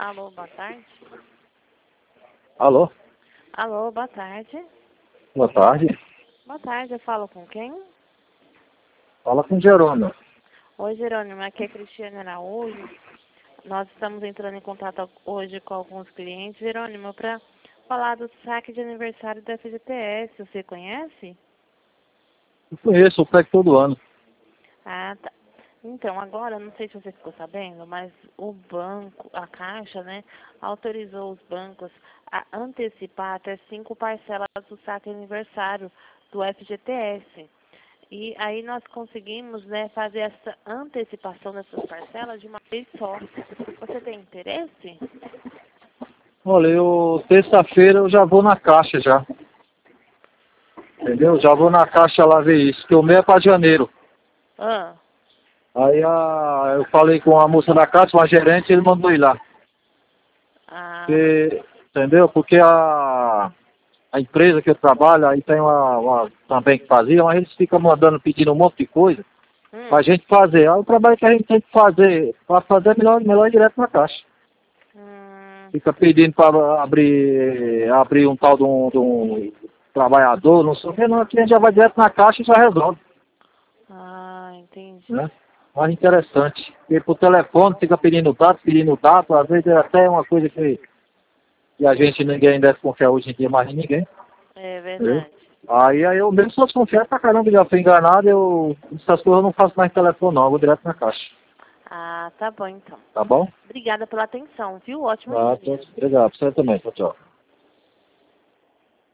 Alô, boa tarde. Alô? Alô, boa tarde. Boa tarde. Boa tarde, eu falo com quem? Fala com o Jerônimo. Oi, Jerônimo, aqui é Cristiane Araújo. Nós estamos entrando em contato hoje com alguns clientes, Jerônimo, para falar do saque de aniversário da FGTS. Você conhece? Eu conheço, eu pego todo ano. Ah, tá. Então, agora, não sei se você ficou sabendo, mas o banco, a Caixa, né, autorizou os bancos a antecipar até 5 parcelas do saque de aniversário do FGTS. E aí nós conseguimos, né, fazer essa antecipação dessas parcelas de uma vez só. Você tem interesse? Olha, terça-feira eu já vou na Caixa já. Entendeu? Já vou na Caixa lá ver isso, que o meu é para janeiro. Ah, Aí eu falei com a moça da Caixa, com a gerente, ele mandou ir lá. ah, Entendeu? Porque a empresa que eu trabalho, aí tem uma também que fazia, mas eles ficam mandando, pedindo um monte de coisa pra gente fazer. Aí o trabalho que a gente tem que fazer, para fazer é melhor ir direto na Caixa. hum, Fica pedindo para abrir um tal de um trabalhador, não sei o que, não, aqui a gente já vai direto na Caixa e já resolve, entendi. né? Mais interessante. Porque por telefone fica pedindo dados, às vezes é até uma coisa que a gente ninguém deve confiar hoje em dia, mais em ninguém. É Entendeu? verdade. Aí eu mesmo sou desconfiado pra caramba, já fui enganado, essas coisas eu não faço mais telefone não, eu vou direto na Caixa. Ah, tá bom então. Tá bom? Obrigada pela atenção, viu? Ótimo Ah, dia. obrigado, você também, tchau, tchau.